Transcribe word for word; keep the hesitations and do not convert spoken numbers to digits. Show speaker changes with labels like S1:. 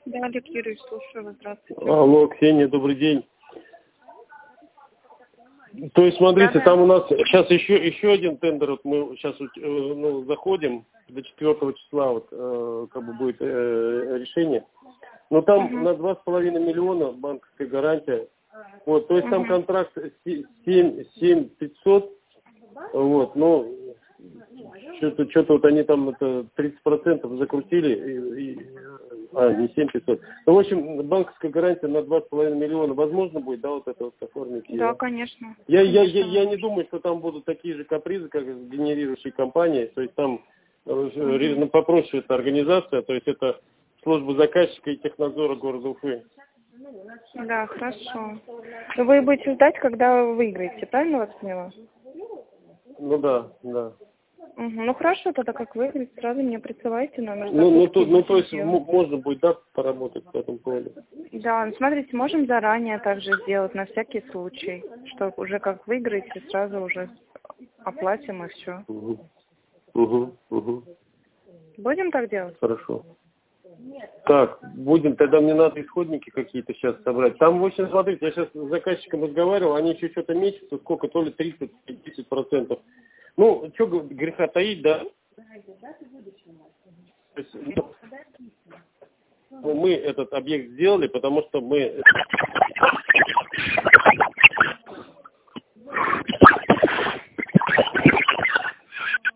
S1: Да, Олег Юрьевич, слушаю вас. Здравствуйте.
S2: Алло, Ксения, добрый день. То есть, смотрите,
S1: Да, да.
S2: там у нас сейчас еще, еще один тендер, вот мы сейчас ну, заходим, до четвёртого числа вот, э, как бы будет э, решение. Но там
S1: Угу.
S2: на два с половиной миллиона банковская гарантия. Вот, то есть
S1: Угу.
S2: там контракт семь пятьсот, вот, ну, что-то, что-то вот они там это тридцать процентов закрутили, и, и, а, не семь пятьсот. Ну, в общем, банковская гарантия на два с половиной миллиона возможно будет, да, вот это вот оформить?
S1: Да, конечно.
S2: Я, я,
S1: конечно.
S2: я, я не думаю, что там будут такие же капризы, как генерирующие компании, то есть там угу. попроще эта организация, то есть это служба заказчика и технадзора города Уфы.
S1: Да, хорошо. Вы будете ждать, когда вы выиграете, правильно вас поняла?
S2: Ну да, да.
S1: Угу. Ну хорошо, тогда как выиграете, сразу мне присылайте номер
S2: Ну, ну,
S1: закупки.
S2: то, ну, то есть можно будет, да, поработать по этому поводу?
S1: Да, ну, смотрите, можем заранее также сделать, на всякий случай, что уже как выиграете, сразу уже оплатим и все.
S2: Угу. Угу. Угу.
S1: Будем так делать?
S2: Хорошо. Так, будем, тогда мне надо исходники какие-то сейчас собрать. Там, в общем, смотрите, я сейчас с заказчиком разговаривал, они еще что-то мечутся, сколько, то ли тридцать-десять процентов. Ну, что греха таить, да? То есть, ну, мы этот объект сделали, потому что мы